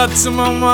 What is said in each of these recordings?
లక్ష్మమ్మ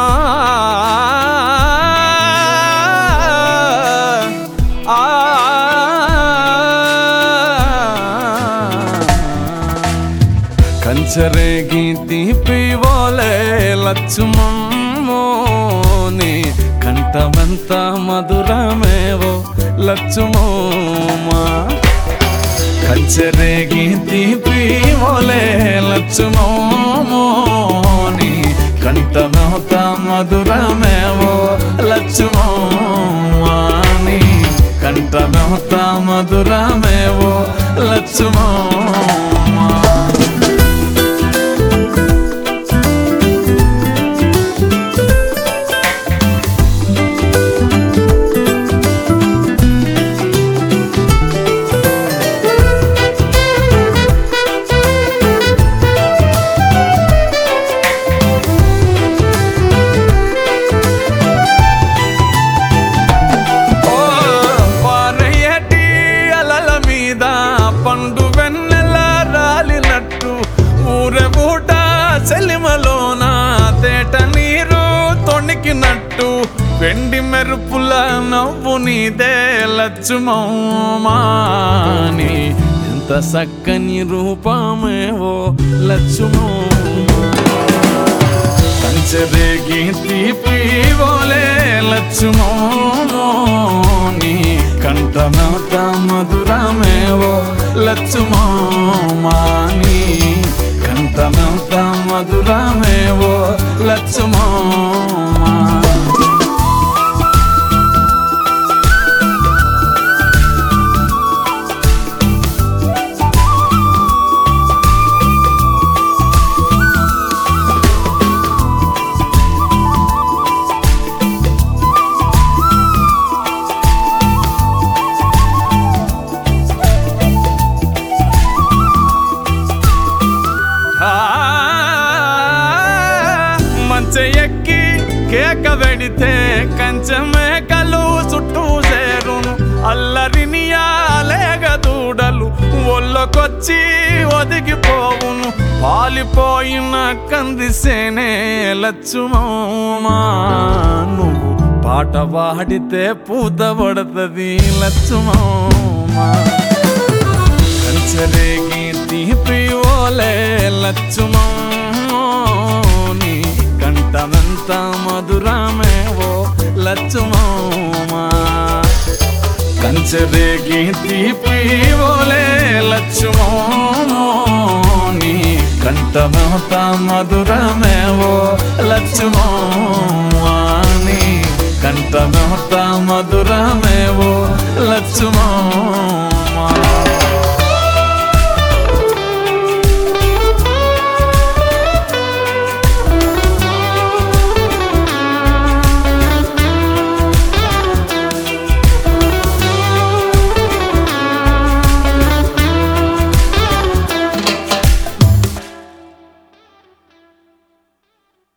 కంచరేగి తీపి ఓలే లక్ష్మమ్మో నీ కంఠమంత మధురమేవో లక్ష్మమ్మా కంచరేగి తీపి ఓలే లక్ష్మమ్మో నీ కంఠమంత మధురమేవో లక్ష్మమ్మా నీ కంఠమంత మధురమేవో లక్ష్మమ్మా పండు వెన్నెల రాలినట్టు ఊరబూట సెలిమలోన తేట నీరు తొణికినట్టు వెండి మెరుపుల నవ్వు నీదే లక్ష్మమ్మా నీ ఎంత చక్కని రూపమేవో లక్ష్మమ్మా కంచరేగి తీపి ఓలే లక్ష్మమ్మో నీ కంఠమంత మధురమేవో లక్ష్మమ్మా నీ కంఠమంత మధురమేవో లక్ష్మమ్మా ఎక్కి కేక వెడితే కంచెమేకలు చుట్టూ చేరును అల్లరినియాలేగ దూడలు ఒళ్ళకొచ్చి ఒదిగిపోవును పాలిపోయిన కందిసేనే లక్ష్మమ్మా నువ్వు పాట పాడితే పూత పడుతుంది లక్ష్మమ్మా కంచరేగి తీపి ఓలే లక్ష్మమ్మో నీ కంఠమంత మధురమేవో లక్ష్మమ్మా కంచరేగి తీపి ఓలే లక్ష్మమ్మో నీ కంఠమంత మధురమేవో లక్ష్మమ్మా నీ కంఠమంత మధురమేవో లక్ష్మమ్మా